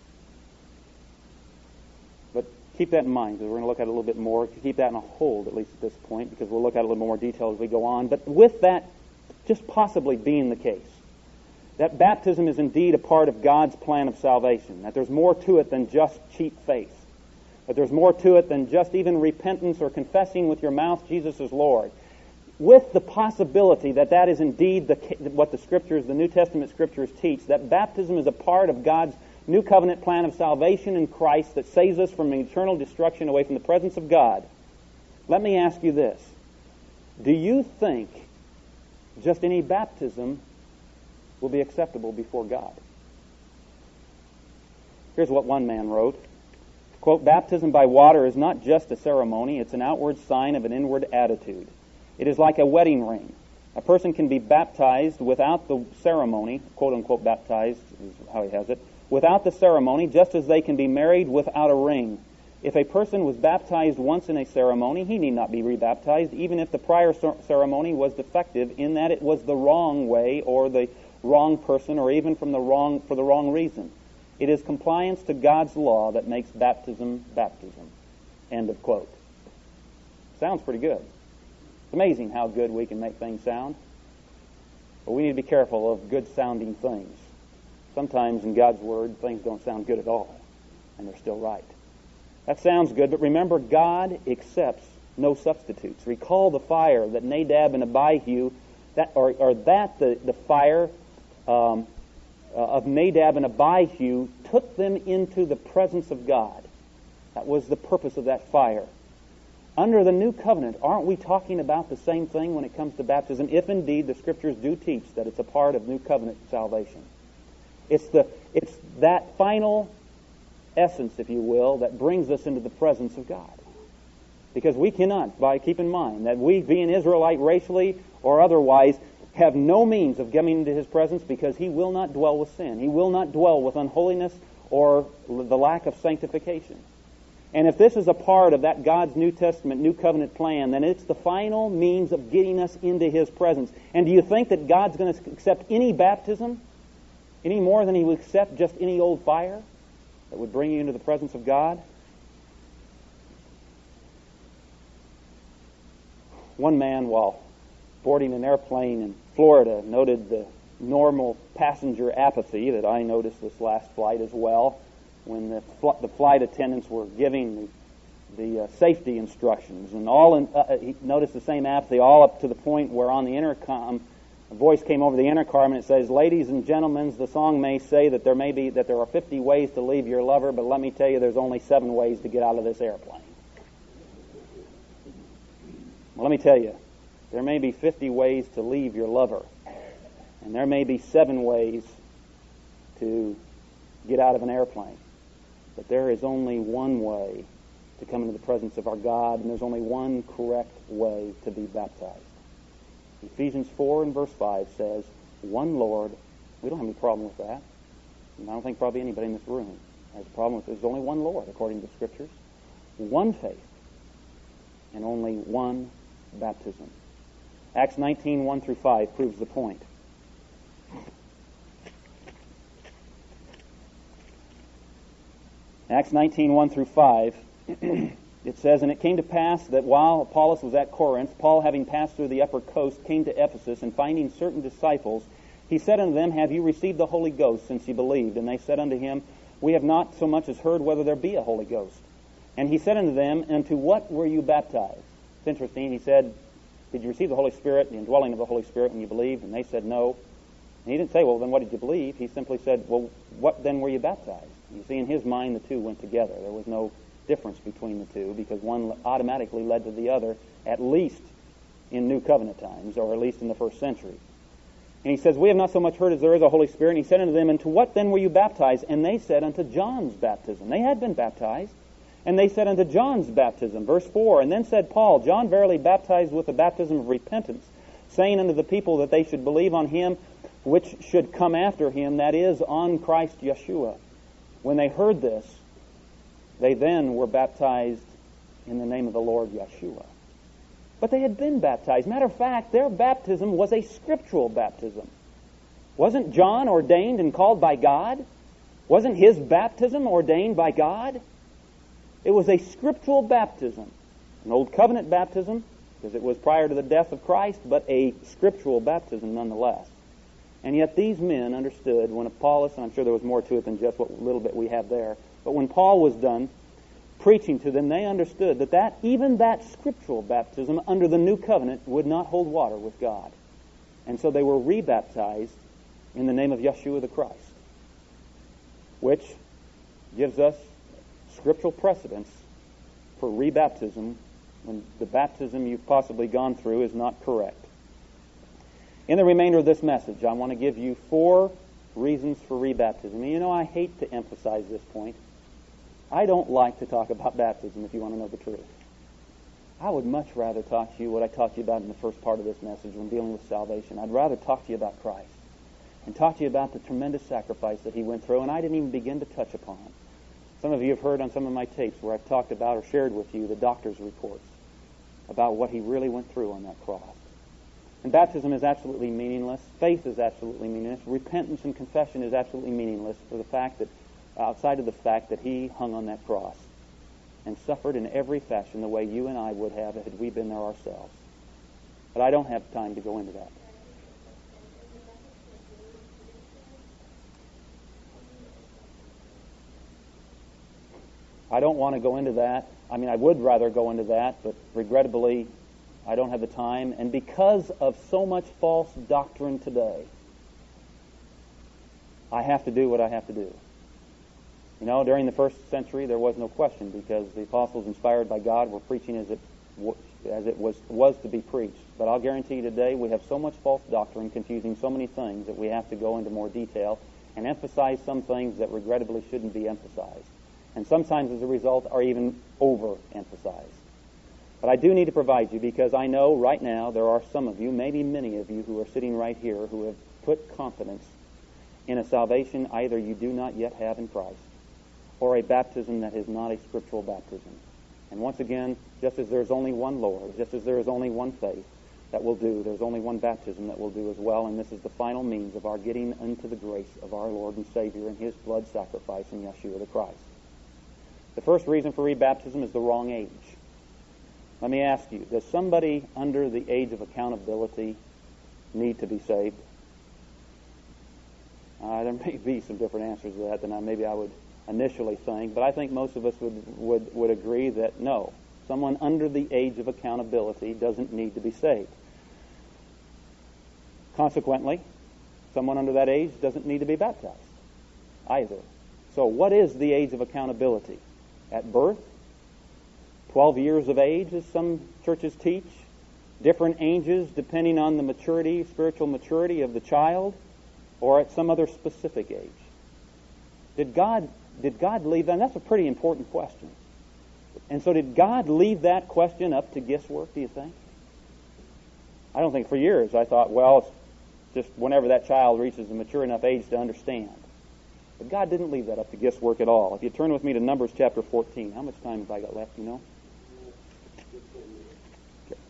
But keep that in mind, because we're going to look at it a little bit more. Keep that in a hold, at least at this point, because we'll look at it a little more detail as we go on. But with that just possibly being the case, that baptism is indeed a part of God's plan of salvation, that there's more to it than just cheap faith, that there's more to it than just even repentance or confessing with your mouth Jesus is Lord. With the possibility that that is indeed what the Scriptures, the New Testament Scriptures teach, that baptism is a part of God's new covenant plan of salvation in Christ that saves us from eternal destruction away from the presence of God. Let me ask you this. Do you think just any baptism will be acceptable before God? Here's what one man wrote. Quote, baptism by water is not just a ceremony, it's an outward sign of an inward attitude. It is like a wedding ring. A person can be baptized without the ceremony, quote unquote baptized is how he has it, without the ceremony, just as they can be married without a ring. If a person was baptized once in a ceremony, he need not be rebaptized, even if the prior ceremony was defective in that it was the wrong way or the wrong person or even for the wrong reason. It is compliance to God's law that makes baptism baptism. End of quote. Sounds pretty good. It's amazing how good we can make things sound. But we need to be careful of good-sounding things. Sometimes in God's Word, things don't sound good at all, and they're still right. That sounds good, but remember, God accepts no substitutes. Recall the fire that Nadab and Abihu, the fire of Nadab and Abihu took them into the presence of God. That was the purpose of that fire. Under the new covenant, aren't we talking about the same thing when it comes to baptism, if indeed the Scriptures do teach that it's a part of new covenant salvation? It's that final essence, if you will, that brings us into the presence of God. Because we cannot, keep in mind, that we, being Israelite racially or otherwise, have no means of coming into His presence, because He will not dwell with sin. He will not dwell with unholiness or the lack of sanctification. And if this is a part of that God's New Testament, New Covenant plan, then it's the final means of getting us into His presence. And do you think that God's going to accept any baptism any more than He would accept just any old fire that would bring you into the presence of God? One man, while boarding an airplane in Florida, noted the normal passenger apathy that I noticed this last flight as well, when the flight attendants were giving the safety instructions, and he noticed the same apathy all up to the point where on the intercom a voice came over the intercom and it says, "Ladies and gentlemen, the song may say that there are 50 ways to leave your lover, but let me tell you, there's only 7 ways to get out of this airplane." Well, let me tell you, there may be 50 ways to leave your lover, and there may be 7 ways to get out of an airplane. But there is only one way to come into the presence of our God, and there's only one correct way to be baptized. Ephesians 4 and verse 5 says, one Lord. We don't have any problem with that. And I don't think probably anybody in this room has a problem with it. There's only one Lord, according to the Scriptures. One faith, and only one baptism. Acts 19, 1 through 5 proves the point. Acts 19, 1 through 5, it says, "And it came to pass that while Apollos was at Corinth, Paul, having passed through the upper coast, came to Ephesus, and finding certain disciples, he said unto them, Have you received the Holy Ghost since ye believed? And they said unto him, We have not so much as heard whether there be a Holy Ghost. And he said unto them, Unto what were you baptized?" It's interesting. He said, "Did you receive the Holy Spirit, the indwelling of the Holy Spirit, when you believed?" And they said, "No." And he didn't say, "Well, then what did you believe?" He simply said, "Well, what then were you baptized?" You see, in his mind, the two went together. There was no difference between the two, because one automatically led to the other, at least in New Covenant times, or at least in the first century. And he says, "We have not so much heard as there is a Holy Spirit." And he said unto them, "Unto what then were you baptized?" And they said, "Unto John's baptism." They had been baptized. And they said, "Unto John's baptism." Verse 4, "And then said Paul, John verily baptized with the baptism of repentance, saying unto the people that they should believe on him which should come after him, that is, on Christ Yeshua." When they heard this, they then were baptized in the name of the Lord Yeshua. But they had been baptized. Matter of fact, their baptism was a scriptural baptism. Wasn't John ordained and called by God? Wasn't his baptism ordained by God? It was a scriptural baptism. An old covenant baptism, because it was prior to the death of Christ, but a scriptural baptism nonetheless. And yet these men understood when Apollos, and I'm sure there was more to it than just what little bit we have there, but when Paul was done preaching to them, they understood that even that scriptural baptism under the new covenant would not hold water with God. And so they were rebaptized in the name of Yeshua the Christ, which gives us scriptural precedence for rebaptism when the baptism you've possibly gone through is not correct. In the remainder of this message, I want to give you 4 reasons for rebaptism. And you know, I hate to emphasize this point. I don't like to talk about baptism, if you want to know the truth. I would much rather talk to you what I talked to you about in the first part of this message when dealing with salvation. I'd rather talk to you about Christ and talk to you about the tremendous sacrifice that he went through, and I didn't even begin to touch upon. Some of you have heard on some of my tapes where I've talked about or shared with you the doctor's reports about what he really went through on that cross. And baptism is absolutely meaningless. Faith is absolutely meaningless. Repentance and confession is absolutely meaningless for the fact that, outside of the fact that he hung on that cross. and suffered in every fashion the way you and I would have had we been there ourselves. But I don't have time to go into that. I don't want to go into that. I mean, I would rather go into that, but regrettably, I don't have the time. And because of so much false doctrine today, I have to do what I have to do. You know, during the first century, there was no question because the apostles, inspired by God, were preaching as it was to be preached. But I'll guarantee you today, we have so much false doctrine confusing so many things that we have to go into more detail and emphasize some things that regrettably shouldn't be emphasized. And sometimes, as a result, are even overemphasized. But I do need to provide you because I know right now there are some of you, maybe many of you, who are sitting right here who have put confidence in a salvation either you do not yet have in Christ or a baptism that is not a scriptural baptism. And once again, just as there is only one Lord, just as there is only one faith that will do, there's only one baptism that will do as well, and this is the final means of our getting unto the grace of our Lord and Savior and His blood sacrifice in Yeshua the Christ. The first reason for rebaptism is the wrong age. Let me ask you, does somebody under the age of accountability need to be saved? There may be some different answers to that than maybe I would initially think, but I think most of us would agree that no, someone under the age of accountability doesn't need to be saved. Consequently, someone under that age doesn't need to be baptized either. So what is the age of accountability? At birth? 12 years of age, as some churches teach? Different ages depending on the maturity, spiritual maturity of the child? Or at some other specific age? Did God leave that? And that's a pretty important question. And so did God leave that question up to guesswork, do you think? I don't think. For years I thought, well, it's just whenever that child reaches a mature enough age to understand. But God didn't leave that up to guesswork at all. If you turn with me to Numbers chapter 14. How much time have I got left, you know? Okay.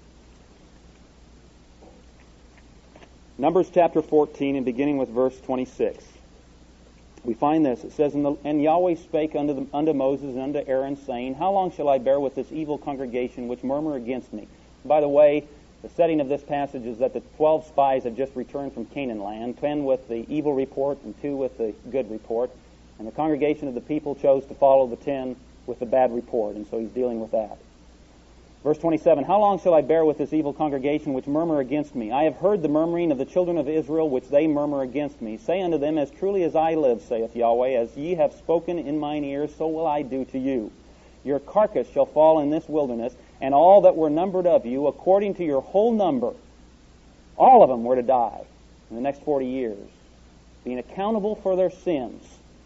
Numbers chapter 14 and beginning with verse 26. We find this. It says, And Yahweh spake unto Moses and unto Aaron, saying, How long shall I bear with this evil congregation which murmur against me? By the way, the setting of this passage is that the 12 spies have just returned from Canaan land, 10 with the evil report and 2 with the good report. And the congregation of the people chose to follow the 10 with the bad report, and so he's dealing with that. Verse 27, How long shall I bear with this evil congregation which murmur against me? I have heard the murmuring of the children of Israel which they murmur against me. Say unto them, As truly as I live, saith Yahweh, as ye have spoken in mine ears, so will I do to you. Your carcass shall fall in this wilderness, and all that were numbered of you, according to your whole number, all of them were to die in the next 40 years, being accountable for their sins,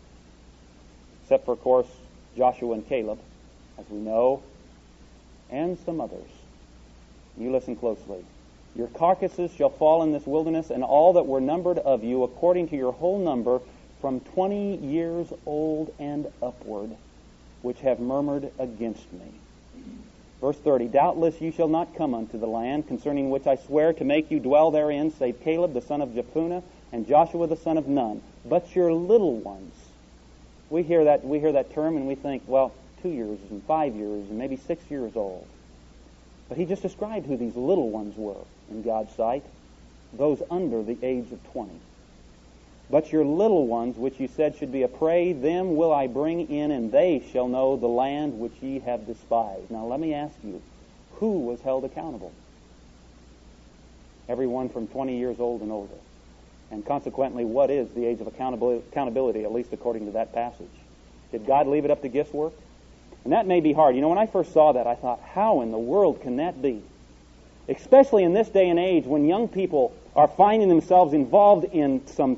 except for, of course, Joshua and Caleb, as we know, and some others. You listen closely. Your carcasses shall fall in this wilderness, and all that were numbered of you, according to your whole number, from 20 years old and upward, which have murmured against me. Verse 30, Doubtless you shall not come unto the land, concerning which I swear to make you dwell therein, save Caleb the son of Jephunneh, and Joshua the son of Nun, but your little ones. We hear that term and we think, well, 2 years and 5 years and maybe 6 years old. But he just described who these little ones were in God's sight, those under the age of 20. But your little ones, which you said should be a prey, them will I bring in, and they shall know the land which ye have despised. Now let me ask you, who was held accountable? Everyone from 20 years old and older. And consequently, what is the age of accountability, at least according to that passage? Did God leave it up to guesswork? And that may be hard. You know, when I first saw that, I thought, how in the world can that be? Especially in this day and age when young people are finding themselves involved in some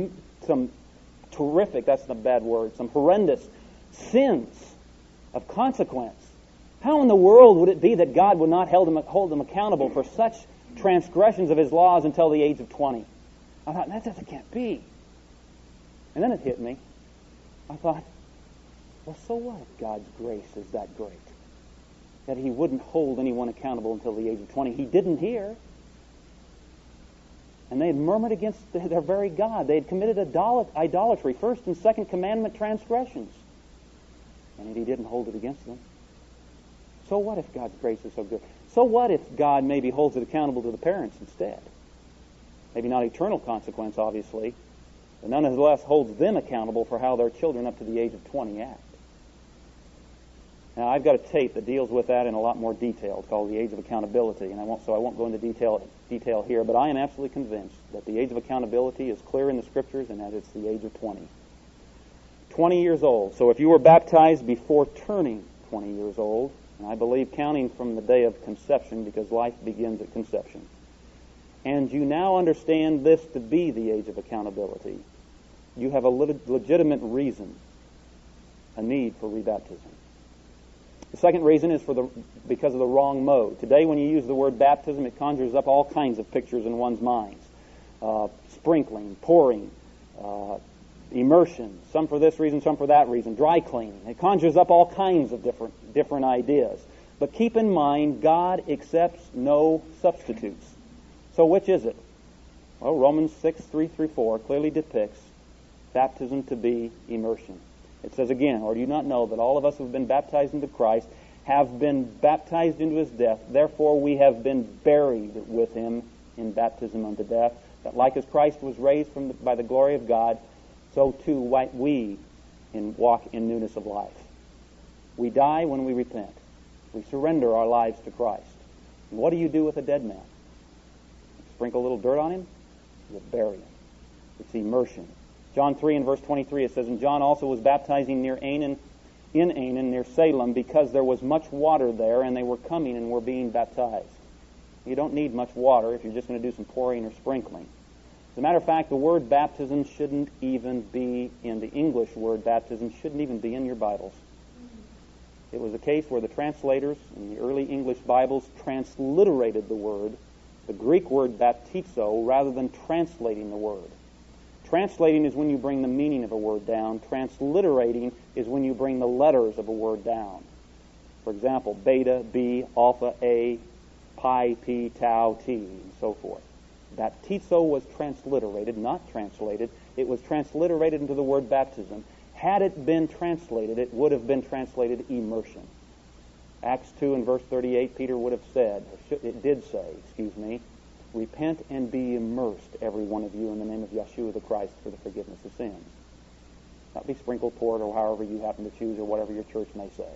terrific, that's not a bad word, some horrendous sins of consequence. How in the world would it be that God would not hold them accountable for such transgressions of His laws until the age of 20? I thought, that can't be. And then it hit me. I thought, well, so what if God's grace is that great? That He wouldn't hold anyone accountable until the age of 20. He didn't here. And they had murmured against their very God. They had committed idolatry, first and second commandment transgressions. And He didn't hold it against them. So what if God's grace is so good? So what if God maybe holds it accountable to the parents instead? Maybe not eternal consequence, obviously, but nonetheless holds them accountable for how their children up to the age of 20 act. Now, I've got a tape that deals with that in a lot more detail. It's called The Age of Accountability, and I won't go into detail here, but I am absolutely convinced that the age of accountability is clear in the Scriptures, and that it's the age of 20. 20 years old. So if you were baptized before turning 20 years old, and I believe counting from the day of conception, because life begins at conception, and you now understand this to be the age of accountability, you have a legitimate reason, a need for rebaptism. The second reason is because of the wrong mode. Today, when you use the word baptism, it conjures up all kinds of pictures in one's minds. Sprinkling, pouring, immersion, some for this reason, some for that reason, dry cleaning. It conjures up all kinds of different ideas. But keep in mind, God accepts no substitutes. So which is it? Well, Romans 6:3-4 clearly depicts baptism to be immersion. It says again, or do you not know that all of us who have been baptized into Christ have been baptized into his death, therefore we have been buried with him in baptism unto death, that like as Christ was raised by the glory of God, so too we walk in newness of life. We die when we repent. We surrender our lives to Christ. And what do you do with a dead man? Sprinkle a little dirt on him? You bury him. It's immersion. John 3 and verse 23, it says, and John also was baptizing in Aenon, near Salem, because there was much water there, and they were coming and were being baptized. You don't need much water if you're just going to do some pouring or sprinkling. As a matter of fact, the word baptism shouldn't even be in the English word baptism, shouldn't even be in your Bibles. It was a case where the translators in the early English Bibles transliterated the word, the Greek word baptizo, rather than translating the word. Translating is when you bring the meaning of a word down. Transliterating is when you bring the letters of a word down. For example, beta, B, alpha, A, pi, P, tau, T, and so forth. Baptizo was transliterated, not translated. It was transliterated into the word baptism. Had it been translated, it would have been translated immersion. Acts 2 and verse 38, Peter would have said, it did say, repent and be immersed, every one of you, in the name of Yeshua the Christ for the forgiveness of sins. Not be sprinkled, poured, or however you happen to choose, or whatever your church may say.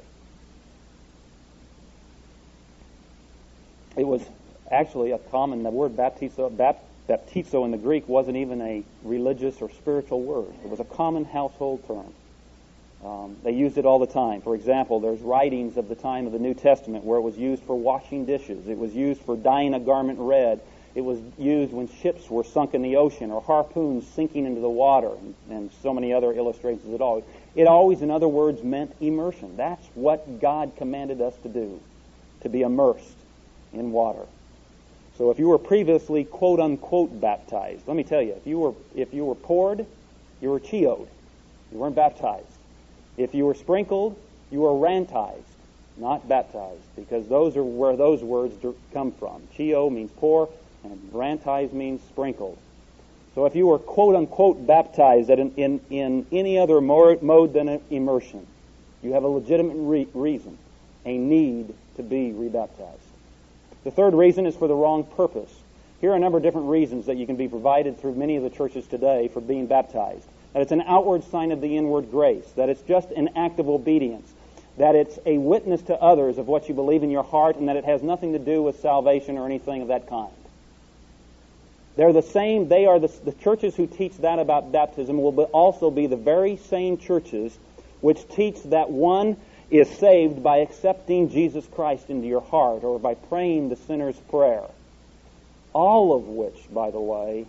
It was actually a common, the word baptizo in the Greek wasn't even a religious or spiritual word. It was a common household term. They used it all the time. For example, there's writings of the time of the New Testament where it was used for washing dishes. It was used for dyeing a garment red. It was used when ships were sunk in the ocean, or harpoons sinking into the water, and so many other illustrations. It always, in other words, meant immersion. That's what God commanded us to do, to be immersed in water. So if you were previously quote-unquote baptized, let me tell you, if you were poured, you were chioed. You weren't baptized. If you were sprinkled, you were rantized, not baptized, because those are where those words come from. Chio means pour, and rantized means sprinkled. So if you were quote-unquote baptized in any other mode than immersion, you have a legitimate reason, a need to be rebaptized. The third reason is for the wrong purpose. Here are a number of different reasons that you can be provided through many of the churches today for being baptized. That it's an outward sign of the inward grace, that it's just an act of obedience, that it's a witness to others of what you believe in your heart, and that it has nothing to do with salvation or anything of that kind. They're the same, they are the churches who teach that about baptism will also be the very same churches which teach that one is saved by accepting Jesus Christ into your heart or by praying the sinner's prayer. All of which, by the way,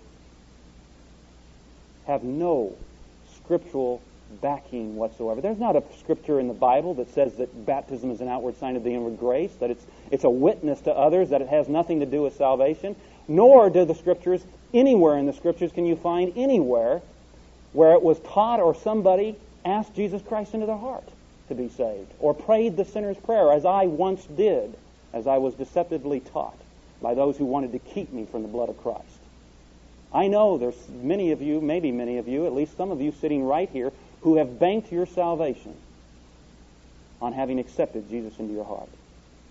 have no scriptural backing whatsoever. There's not a scripture in the Bible that says that baptism is an outward sign of the inward grace, that it's a witness to others, that it has nothing to do with salvation. Nor do the scriptures, anywhere in the scriptures can you find anywhere where it was taught or somebody asked Jesus Christ into their heart to be saved, or prayed the sinner's prayer, as I once did, as I was deceptively taught by those who wanted to keep me from the blood of Christ. I know there's many of you, maybe many of you, at least some of you sitting right here, who have banked your salvation on having accepted Jesus into your heart.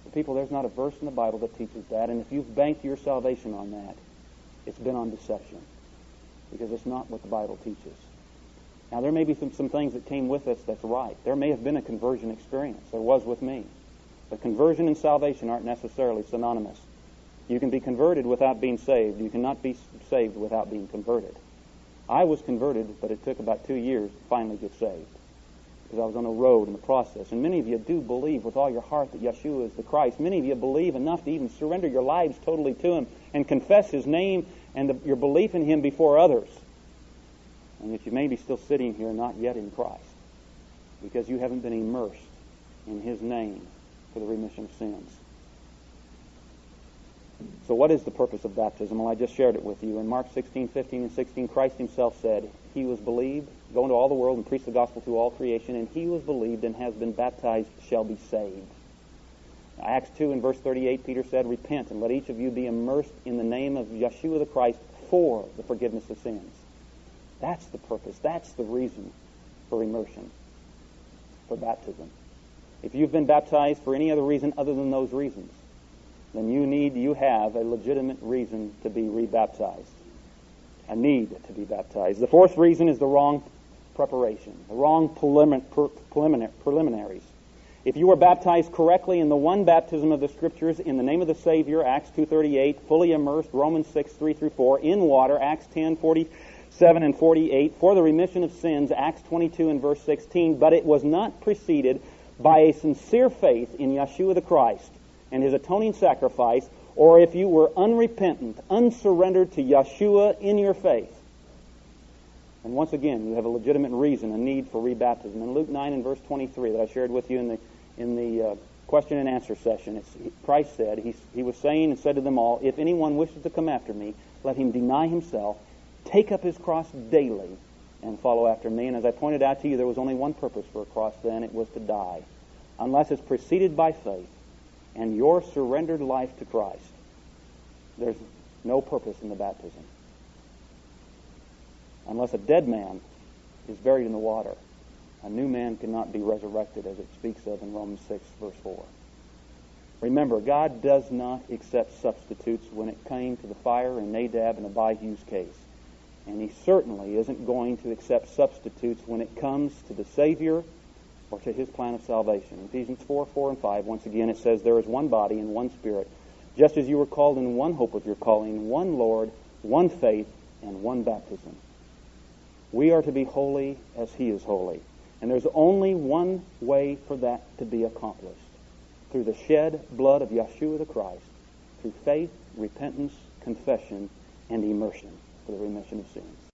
People, there's not a verse in the Bible that teaches that, and if you've banked your salvation on that, it's been on deception, because it's not what the Bible teaches. Now, there may be some things that came with us that's right. There may have been a conversion experience. There was with me. But conversion and salvation aren't necessarily synonymous. You can be converted without being saved. You cannot be saved without being converted. I was converted, but it took about 2 years to finally get saved, because I was on a road in the process. And many of you do believe with all your heart that Yeshua is the Christ. Many of you believe enough to even surrender your lives totally to Him and confess His name and your belief in Him before others. And yet you may be still sitting here not yet in Christ, because you haven't been immersed in His name for the remission of sins. So what is the purpose of baptism? Well, I just shared it with you. In Mark 16:15 and 16, Christ Himself said, He was believed, go into all the world and preach the gospel to all creation, and he was believed and has been baptized shall be saved. Acts 2 and verse 38, Peter said, Repent and let each of you be immersed in the name of Yeshua the Christ for the forgiveness of sins. That's the purpose. That's the reason for immersion, for baptism. If you've been baptized for any other reason other than those reasons, then you have a legitimate reason to be rebaptized, a need to be baptized. The fourth reason is the wrong preparation, the wrong preliminaries. If you were baptized correctly in the one baptism of the Scriptures, in the name of the Savior, Acts 2:38, fully immersed, Romans 6:3-4, in water, Acts 10:47 and 48, for the remission of sins, Acts 22 and verse 16, but it was not preceded by a sincere faith in Yeshua the Christ and His atoning sacrifice, or if you were unrepentant, unsurrendered to Yeshua in your faith. And once again, you have a legitimate reason, a need for rebaptism. In Luke 9 and verse 23 that I shared with you in the question and answer session, Christ said, He was saying and said to them all, if anyone wishes to come after me, let him deny himself, take up his cross daily, and follow after me. And as I pointed out to you, there was only one purpose for a cross then. It was to die. Unless it's preceded by faith and your surrendered life to Christ, there's no purpose in the baptism. Unless a dead man is buried in the water, a new man cannot be resurrected, as it speaks of in Romans 6, verse 4. Remember, God does not accept substitutes when it came to the fire in Nadab and Abihu's case. And He certainly isn't going to accept substitutes when it comes to the Savior or to His plan of salvation. Ephesians 4 and 5, once again, it says, there is one body and one Spirit, just as you were called in one hope of your calling, one Lord, one faith, and one baptism. We are to be holy as He is holy. And there's only one way for that to be accomplished, through the shed blood of Yeshua the Christ, through faith, repentance, confession, and immersion for the remission of sins.